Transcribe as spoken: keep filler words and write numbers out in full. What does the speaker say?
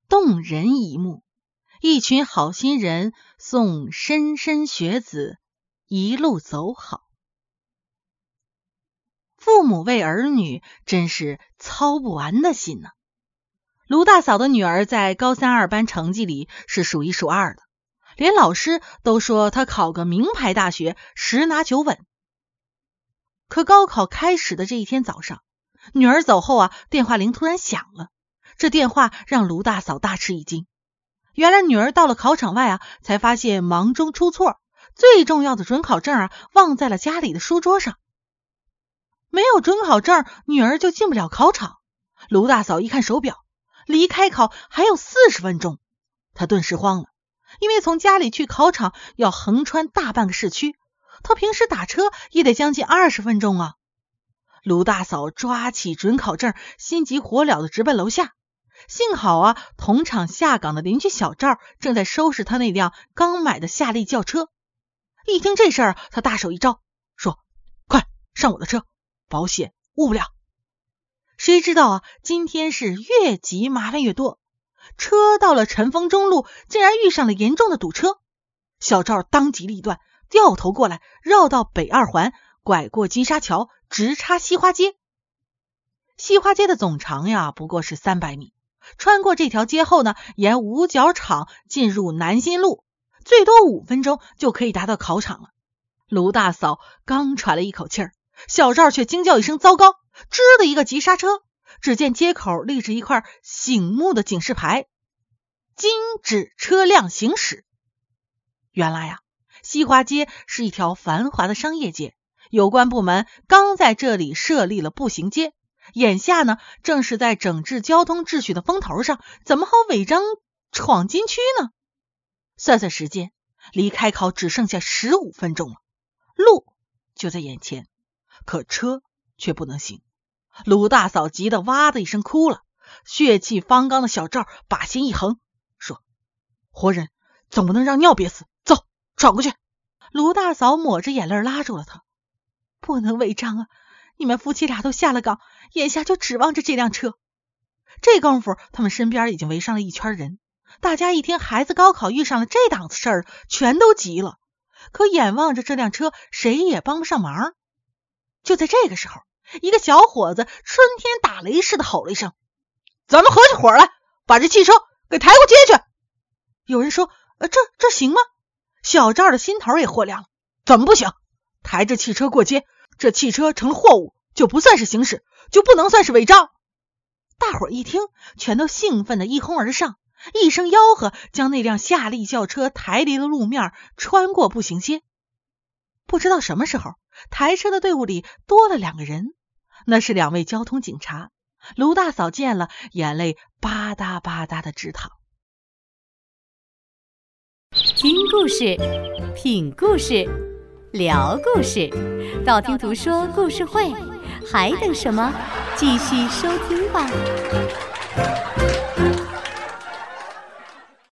动人一幕，一群好心人送莘莘学子一路走好。父母为儿女真是操不完的心呢。卢大嫂的女儿在高三二班成绩里是数一数二的，连老师都说她考个名牌大学十拿九稳。可高考开始的这一天早上，女儿走后啊，电话铃突然响了。这电话让卢大嫂大吃一惊。原来女儿到了考场外啊，才发现忙中出错，最重要的准考证啊忘在了家里的书桌上。没有准考证，女儿就进不了考场。卢大嫂一看手表，离开考还有四十分钟，她顿时慌了，因为从家里去考场要横穿大半个市区，她平时打车也得将近二十分钟啊。卢大嫂抓起准考证，心急火燎的直奔楼下。幸好啊，同场下岗的邻居小赵正在收拾他那辆刚买的夏利轿车。一听这事儿，他大手一招，说：“快上我的车，保险误不了。”谁知道啊，今天是越急麻烦越多，车到了陈峰中路，竟然遇上了严重的堵车。小赵当机立断，掉头过来，绕到北二环，拐过金沙桥，直插西花街。西花街的总长呀，不过是三百米。穿过这条街后呢，沿五角场进入南新路，最多五分钟就可以达到考场了。卢大嫂刚喘了一口气儿，小赵却惊叫一声糟糕，吱的一个急刹车。只见街口立着一块醒目的警示牌，禁止车辆行驶。原来呀，西花街是一条繁华的商业街，有关部门刚在这里设立了步行街，眼下呢，正是在整治交通秩序的风头上，怎么好违章闯禁区呢？算算时间，离开考只剩下十五分钟了，路就在眼前，可车却不能行。卢大嫂急得哇的一声哭了，血气方刚的小赵把心一横，说：“活人总不能让尿憋死，走，闯过去。”卢大嫂抹着眼泪拉住了他：“不能违章啊！你们夫妻俩都下了岗，眼下就指望着这辆车。”这功夫，他们身边已经围上了一圈人，大家一听孩子高考遇上了这档子事儿，全都急了。可眼望着这辆车，谁也帮不上忙。就在这个时候，一个小伙子春天打雷似的吼了一声：“咱们合起伙来，把这汽车给抬过街去！”有人说：“呃，这这行吗？”小赵的心头也豁亮了：“怎么不行？抬着汽车过街，这汽车成了货物，就不算是行驶，就不能算是违章。”大伙儿一听，全都兴奋的一哄而上，一声吆喝，将那辆夏利轿车抬离了路面，穿过步行街。不知道什么时候，抬车的队伍里多了两个人，那是两位交通警察。卢大嫂见了，眼泪吧嗒吧嗒的直淌。 听故事，品故事，聊故事，道听途说故事会，还等什么？继续收听吧。